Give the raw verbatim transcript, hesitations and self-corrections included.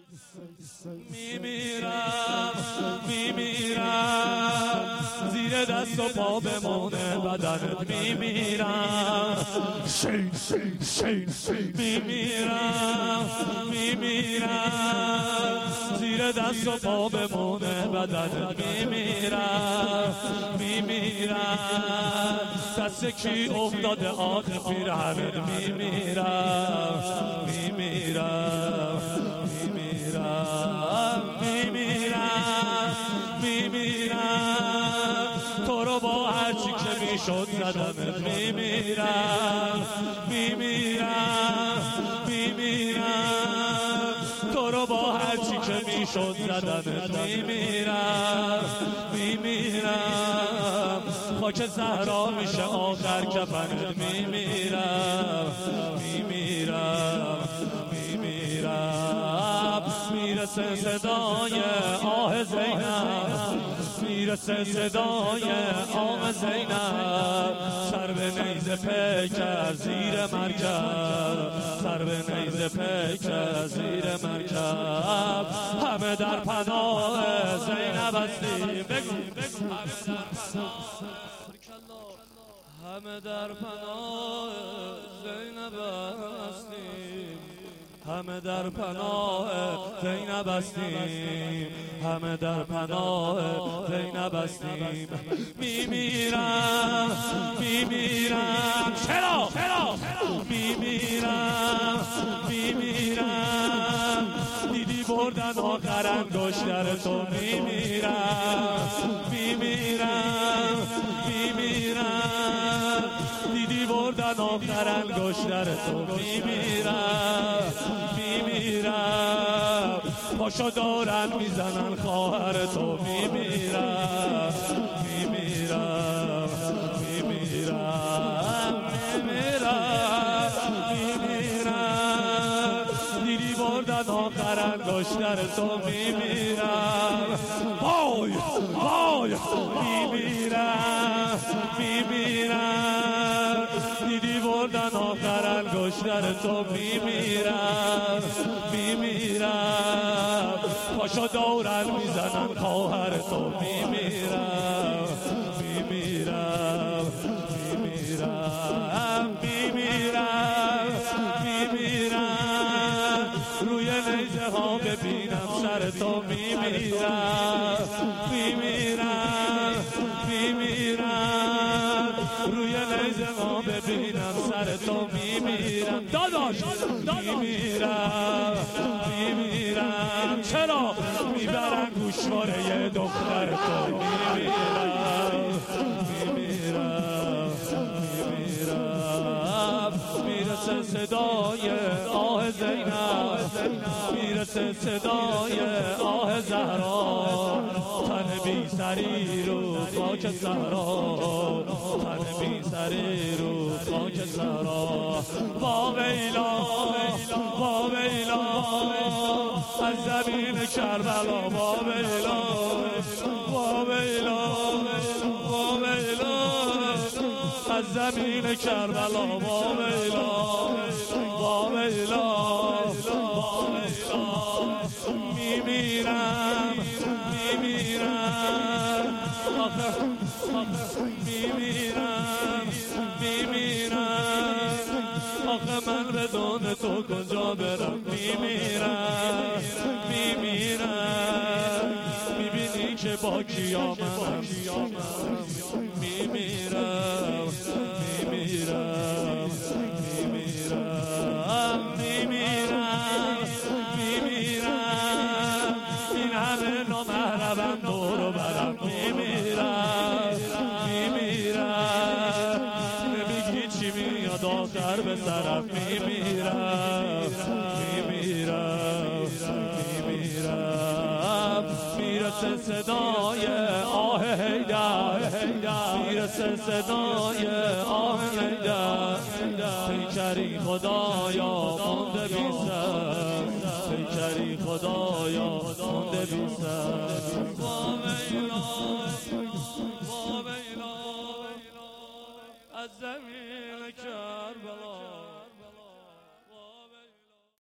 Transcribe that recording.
میمیرم میمیرم زیر دست و پا بمونه بدنت میمیرم شین شین شین شین میمیرم میمیرم زیر دست و پا بمونه بدنت میمیرم میمیرم دست کی افتاده آخ پیرهنت میمیرم میمیرم میمیرم میمیرم میمیرم تو رو با هرچی که میشد زدمت میمیرم میمیرم میمیرم تو رو با هرچی که میشد زدمت میمیرم میمیرم خاک زهرا میشه آخر کفنت میمیرم میمیرم میمیرم میرسه صدای آه زینب میرسه صدای آه زینب سر به نیزه پیکر زیر مرکب سر به نیزه پیکر زیر مرکب همه در پناه زینب هستیم بگو بگو همه در پناه زینب هستیم همه در پناه زینب هستیم همه در پناه زینب هستیم میمیرم میمیرم چرا چرا میمیرم میمیرم دیدی بردن آخر انگشتر تو میمیرم میمیرم میمیرم دیدی بردن آخر انگشتر تو میمیرم میمیرم پاشو دارن میزنن خواهر تو میمیرم میمیرم میمیرم میمیرم میمیرم دیدی بردن آخر انگشتر تو میمیرم وای وای میمیرم میمیرم دیدی بردن آخر انگشتر تو میمیرم میمیرم پاشو دورن میزنن خواهر تو میمیرم میمیرم میمیرم میمیرم میمیرم روی نیزه ها ببینم سر تو میمیرم میمیرم میمیرم روی نیزه ها ببینم سر تو میمیرم داداش میمیرم میمیرم چرا میبرن گوشواره دختر تو میمیرم میمیرم میمیرم میرسه صدای آه زینب میرسه صدای آه زهرا تن بی سری رو خاک صحرا تن بی سری رو خاک صحرا با ویلا با ویلا از زمین کربلا با ویلا با ویلا با ویلا از زمین کربلا با ویلا با ویلا با ویلا میمیرم میمیرم آخه میمیرم میمیرم آخه من بدون تو کجا برم میمیرم میمیرم میبینی که با کیا منم میمیرم میمیرم میمیرم میمیرم میمیرم این همه نامحرمم دور و برم میمیرم میمیرم نمیگی چی میاد آخر به سرم میمیرم میمیرم میمیرم میرسه صدای آه حیدر میرسه صدای آه حیدر پیکری خدایا مانده بی سر پیکری خدایا مانده بی سر با ویلا با ویلا از زمین کربلا